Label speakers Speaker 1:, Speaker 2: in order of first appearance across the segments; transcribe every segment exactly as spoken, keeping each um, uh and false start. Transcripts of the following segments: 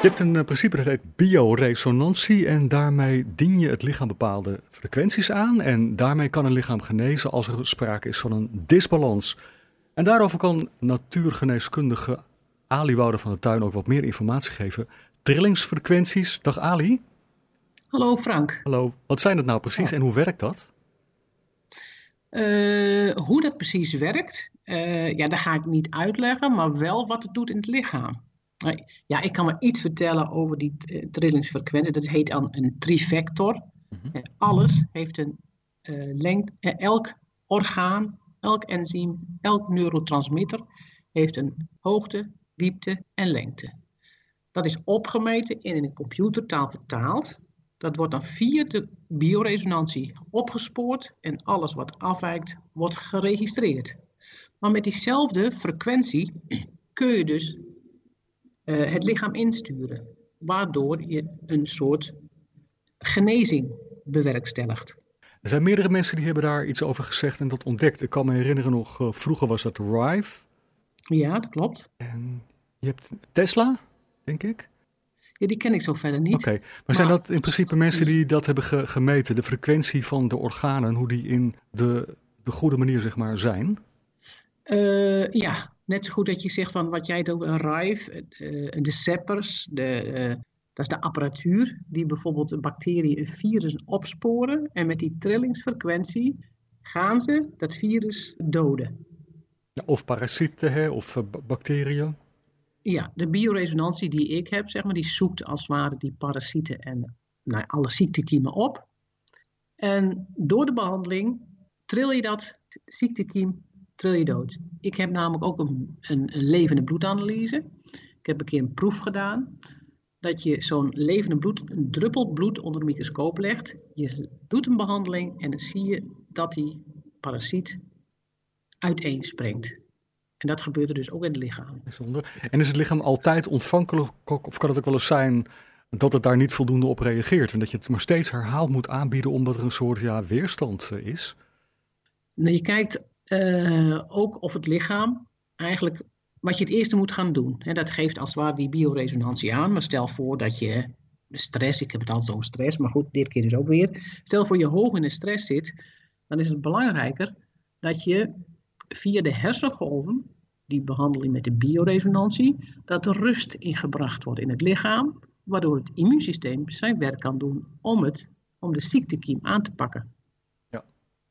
Speaker 1: Je hebt een uh, principe dat heet bioresonantie en daarmee dien je het lichaam bepaalde frequenties aan en daarmee kan een lichaam genezen als er sprake is van een disbalans. En daarover kan natuurgeneeskundige Ali Wouter van der Tuin ook wat meer informatie geven. Trillingsfrequenties. Dag Ali.
Speaker 2: Hallo Frank.
Speaker 1: Hallo. Wat zijn dat nou precies en hoe werkt dat?
Speaker 2: Uh, hoe dat precies werkt, uh, ja, dat ga ik niet uitleggen, maar wel wat het doet in het lichaam. Ja, ik kan maar iets vertellen over die uh, trillingsfrequentie. Dat heet dan een trivector. Mm-hmm. Uh, alles heeft een uh, lengte. Uh, elk orgaan, elk enzym, elk neurotransmitter heeft een hoogte, diepte en lengte. Dat is opgemeten en in een computertaal vertaald. Dat wordt dan via de bioresonantie opgespoord en alles wat afwijkt wordt geregistreerd. Maar met diezelfde frequentie kun je dus uh, het lichaam insturen, waardoor je een soort genezing bewerkstelligt.
Speaker 1: Er zijn meerdere mensen die hebben daar iets over gezegd en dat ontdekt. Ik kan me herinneren nog, uh, vroeger was dat Rive.
Speaker 2: Ja, dat klopt.
Speaker 1: En je hebt Tesla, denk ik.
Speaker 2: Ja, die ken ik zo verder niet.
Speaker 1: Oké, okay. maar, maar zijn dat in principe mensen die dat hebben ge- gemeten, de frequentie van de organen, hoe die in de, de goede manier zeg maar zijn?
Speaker 2: Uh, ja, net zo goed dat je zegt van wat jij doet, een Rive, uh, de Ceppers, de, uh, dat is de apparatuur die bijvoorbeeld een bacterie, een virus opsporen en met die trillingsfrequentie gaan ze dat virus doden.
Speaker 1: Ja, of parasieten hè, of uh, bacteriën.
Speaker 2: Ja, de bioresonantie die ik heb, zeg maar, die zoekt als het ware die parasieten en nou, alle ziektekiemen op. En door de behandeling tril je dat ziektekiem, tril je dood. Ik heb namelijk ook een, een, een levende bloedanalyse. Ik heb een keer een proef gedaan dat je zo'n levende bloed, een druppel bloed onder de microscoop legt. Je doet een behandeling en dan zie je dat die parasiet uiteenspringt. En dat gebeurt er dus ook in het lichaam.
Speaker 1: Bijzonder. En is het lichaam altijd ontvankelijk of kan het ook wel eens zijn dat het daar niet voldoende op reageert en dat je het maar steeds herhaald moet aanbieden omdat er een soort ja, weerstand is?
Speaker 2: Nou, je kijkt uh, ook of het lichaam eigenlijk wat je het eerste moet gaan doen. Hè, dat geeft als het ware die bioresonantie aan. Maar stel voor dat je stress, ik heb het altijd over stress, maar goed, dit keer dus ook weer. Stel voor je hoog in de stress zit, dan is het belangrijker dat je via de hersengolven, die behandeling met de bioresonantie, dat er rust ingebracht wordt in het lichaam, waardoor het immuunsysteem zijn werk kan doen om, het, om de ziektekiem aan te pakken.
Speaker 1: Ja,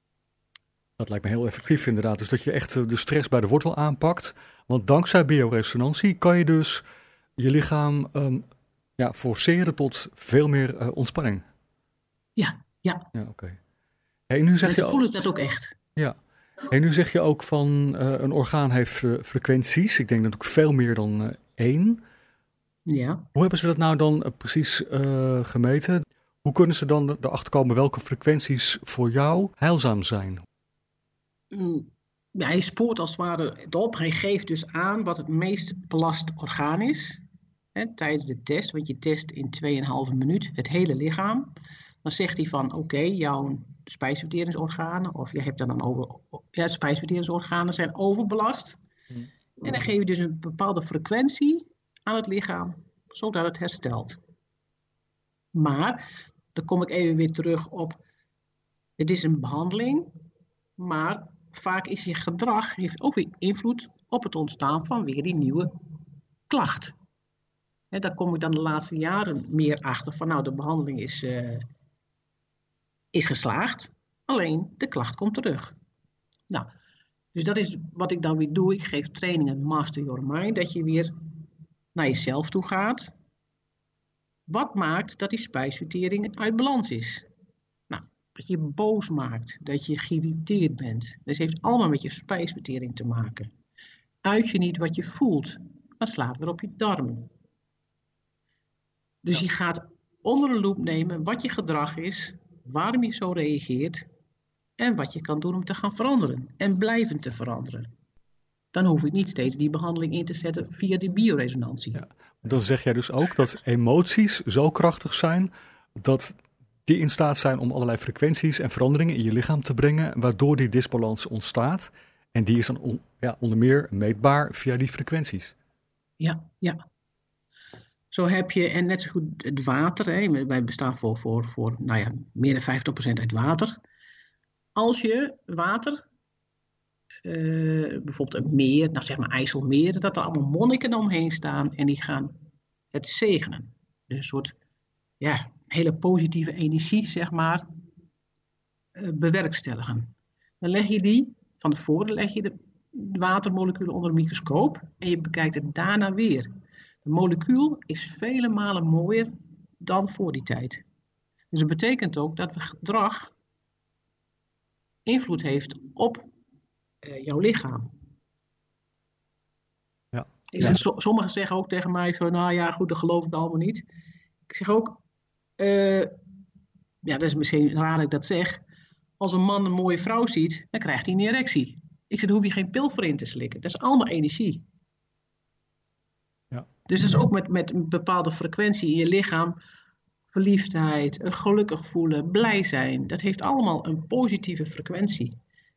Speaker 1: dat lijkt me heel effectief inderdaad. Dus dat je echt de stress bij de wortel aanpakt. Want dankzij bioresonantie kan je dus je lichaam um, ja, forceren tot veel meer uh, ontspanning.
Speaker 2: Ja, ja.
Speaker 1: Ja, oké. Okay. Hey, nu zeg
Speaker 2: Mensen
Speaker 1: je
Speaker 2: voelen dat ook echt.
Speaker 1: Ja. En nu zeg je ook van uh, een orgaan heeft uh, frequenties. Ik denk natuurlijk veel meer dan uh, één.
Speaker 2: Ja.
Speaker 1: Hoe hebben ze dat nou dan uh, precies uh, gemeten? Hoe kunnen ze dan erachter komen welke frequenties voor jou heilzaam zijn?
Speaker 2: Mm, ja, hij spoort als het ware het op. Hij geeft dus aan wat het meest belast orgaan is. Hè, tijdens de test, want je test in twee komma vijf minuut het hele lichaam. Dan zegt hij van oké, okay, jouw spijsverteringsorganen, of je hebt dan, dan over, ja, spijsverteringsorganen zijn overbelast. Hmm. En dan geef je dus een bepaalde frequentie aan het lichaam, zodat het herstelt. Maar, dan kom ik even weer terug op, het is een behandeling, maar vaak is je gedrag, heeft ook weer invloed op het ontstaan van weer die nieuwe klacht. En daar kom ik dan de laatste jaren meer achter van nou, de behandeling is... Uh, is geslaagd, alleen de klacht komt terug. Nou, dus dat is wat ik dan weer doe. Ik geef trainingen Master Your Mind, dat je weer naar jezelf toe gaat. Wat maakt dat die spijsvertering uit balans is? Nou, dat je boos maakt, dat je geïrriteerd bent. Dat heeft allemaal met je spijsvertering te maken. Uit je niet wat je voelt, dan slaat het weer op je darmen. Dus ja. Je gaat onder de loep nemen wat je gedrag is, waarom je zo reageert en wat je kan doen om te gaan veranderen en blijvend te veranderen. Dan hoef ik niet steeds die behandeling in te zetten via die bioresonantie.
Speaker 1: Ja, dan zeg jij dus ook dat emoties zo krachtig zijn dat die in staat zijn om allerlei frequenties en veranderingen in je lichaam te brengen, waardoor die disbalans ontstaat. En die is dan on, ja, onder meer meetbaar via die frequenties.
Speaker 2: Ja, ja. Zo heb je, en net zo goed het water, hè, wij bestaan voor, voor, voor nou ja, meer dan vijftig procent uit water. Als je water, uh, bijvoorbeeld een meer, nou zeg maar IJsselmeer, dat er allemaal monniken omheen staan en die gaan het zegenen. Dus een soort, ja, hele positieve energie, zeg maar, uh, bewerkstelligen. Dan leg je die, van tevoren leg je de watermoleculen onder een microscoop en je bekijkt het daarna weer. De molecuul is vele malen mooier dan voor die tijd. Dus dat betekent ook dat het gedrag invloed heeft op uh, jouw lichaam.
Speaker 1: Ja.
Speaker 2: Ik zeg, so, sommigen zeggen ook tegen mij van, nou ja, goed, dat geloof ik allemaal niet. Ik zeg ook, uh, ja, dat is misschien raar dat ik dat zeg. Als een man een mooie vrouw ziet, dan krijgt hij een erectie. Ik zeg, daar hoef je geen pil voor in te slikken. Dat is allemaal energie.
Speaker 1: Ja.
Speaker 2: Dus dat is ook met, met een bepaalde frequentie in je lichaam. Verliefdheid, een gelukkig voelen, blij zijn. Dat heeft allemaal een positieve frequentie.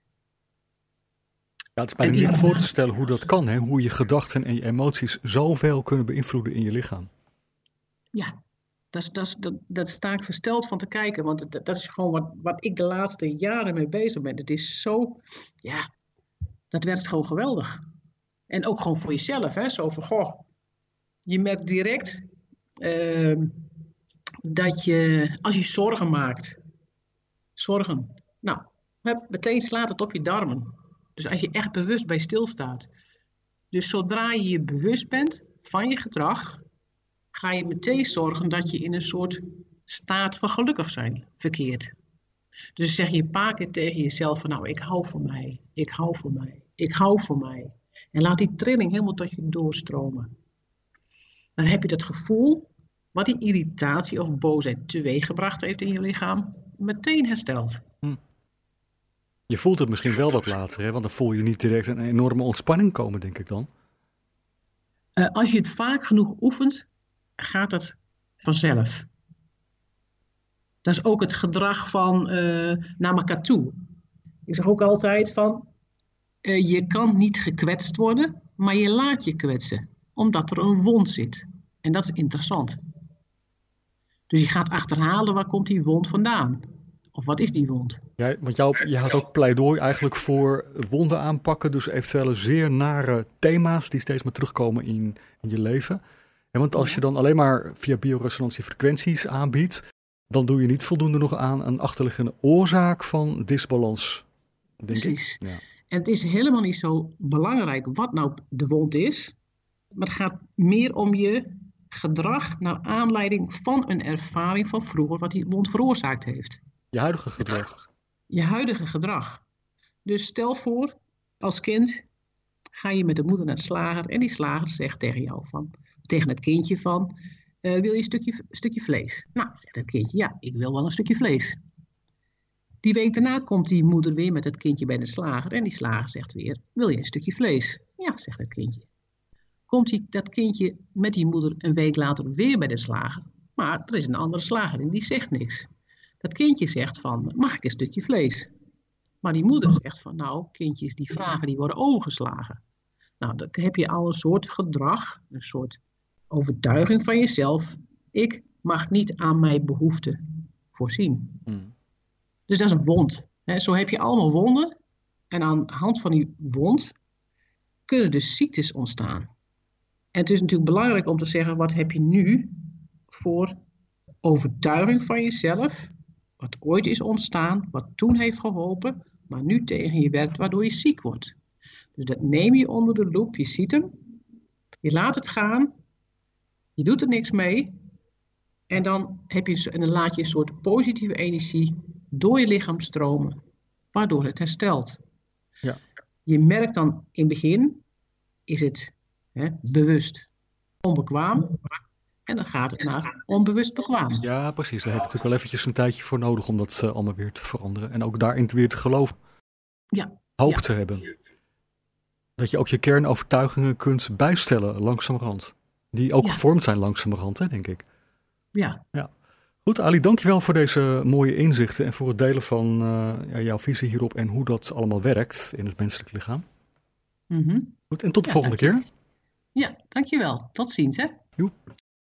Speaker 1: Ja, het is bijna niet voor te stellen hoe dat kan. Hè? Hoe je gedachten en je emoties zoveel kunnen beïnvloeden in je lichaam.
Speaker 2: Ja, dat, dat, dat, dat sta ik versteld van te kijken. Want dat, dat is gewoon wat, wat ik de laatste jaren mee bezig ben. Het is zo, ja, dat werkt gewoon geweldig. En ook gewoon voor jezelf. Hè? Zo van, goh, je merkt direct uh, dat je, als je zorgen maakt, zorgen, nou, meteen slaat het op je darmen. Dus als je echt bewust bij stilstaat. Dus zodra je je bewust bent van je gedrag, ga je meteen zorgen dat je in een soort staat van gelukkig zijn verkeert. Dus zeg je een paar keer tegen jezelf van, nou, ik hou van mij, ik hou van mij, ik hou van mij. En laat die trilling helemaal tot je doorstromen. Dan heb je dat gevoel, wat die irritatie of boosheid teweeggebracht heeft in je lichaam, meteen hersteld.
Speaker 1: Hm. Je voelt het misschien wel wat later, hè? Want dan voel je niet direct een enorme ontspanning komen, denk ik dan.
Speaker 2: Uh, als je het vaak genoeg oefent, gaat het vanzelf. Dat is ook het gedrag van uh, naar elkaar toe. Ik zeg ook altijd van, uh, je kan niet gekwetst worden, maar je laat je kwetsen. Omdat er een wond zit. En dat is interessant. Dus je gaat achterhalen, waar komt die wond vandaan? Of wat is die wond?
Speaker 1: Ja, want jou, je had ook pleidooi eigenlijk voor wonden aanpakken. Dus eventuele zeer nare thema's die steeds maar terugkomen in, in je leven. En want als je dan alleen maar via bioresonantie frequenties aanbiedt, dan doe je niet voldoende nog aan een achterliggende oorzaak van disbalans. Denk
Speaker 2: Precies.
Speaker 1: Ik. Ja.
Speaker 2: En het is helemaal niet zo belangrijk wat nou de wond is. Maar het gaat meer om je gedrag naar aanleiding van een ervaring van vroeger wat die wond veroorzaakt heeft.
Speaker 1: Je huidige gedrag.
Speaker 2: Je huidige gedrag. Dus stel voor, als kind ga je met de moeder naar de slager en die slager zegt tegen jou van, tegen het kindje van, uh, wil je een stukje, stukje vlees? Nou, zegt het kindje, ja, ik wil wel een stukje vlees. Die week daarna komt die moeder weer met het kindje bij de slager en die slager zegt weer, wil je een stukje vlees? Ja, zegt het kindje. Komt die, dat kindje met die moeder een week later weer bij de slager, maar er is een andere slager en die zegt niks. Dat kindje zegt van, mag ik een stukje vlees? Maar die moeder zegt van, nou, kindjes die vragen, die worden overgeslagen. Nou, dan heb je al een soort gedrag, een soort overtuiging van jezelf. Ik mag niet aan mijn behoeften voorzien. Hmm. Dus dat is een wond. He, zo heb je allemaal wonden. En aan de hand van die wond kunnen dus ziektes ontstaan. En het is natuurlijk belangrijk om te zeggen, wat heb je nu voor overtuiging van jezelf, wat ooit is ontstaan, wat toen heeft geholpen, maar nu tegen je werkt, waardoor je ziek wordt. Dus dat neem je onder de loep, je ziet hem, je laat het gaan, je doet er niks mee en dan, heb je, en dan laat je een soort positieve energie door je lichaam stromen, waardoor het herstelt.
Speaker 1: Ja.
Speaker 2: Je merkt dan in het begin, is het hè, bewust onbekwaam, en dan gaat het naar onbewust bekwaam.
Speaker 1: Ja, precies. Daar heb je natuurlijk wel eventjes een tijdje voor nodig om dat uh, allemaal weer te veranderen. En ook daarin weer te geloven.
Speaker 2: Ja.
Speaker 1: Hoop
Speaker 2: ja.
Speaker 1: te hebben. Dat je ook je kernovertuigingen kunt bijstellen langzamerhand. Die ook ja. gevormd zijn langzamerhand, hè, denk ik.
Speaker 2: Ja.
Speaker 1: ja. Goed, Ali, dankjewel voor deze mooie inzichten en voor het delen van uh, ja, jouw visie hierop en hoe dat allemaal werkt in het menselijk lichaam.
Speaker 2: Mm-hmm.
Speaker 1: Goed, en tot de
Speaker 2: ja,
Speaker 1: volgende keer.
Speaker 2: Ja, dankjewel. Tot ziens, hè.
Speaker 1: Joep.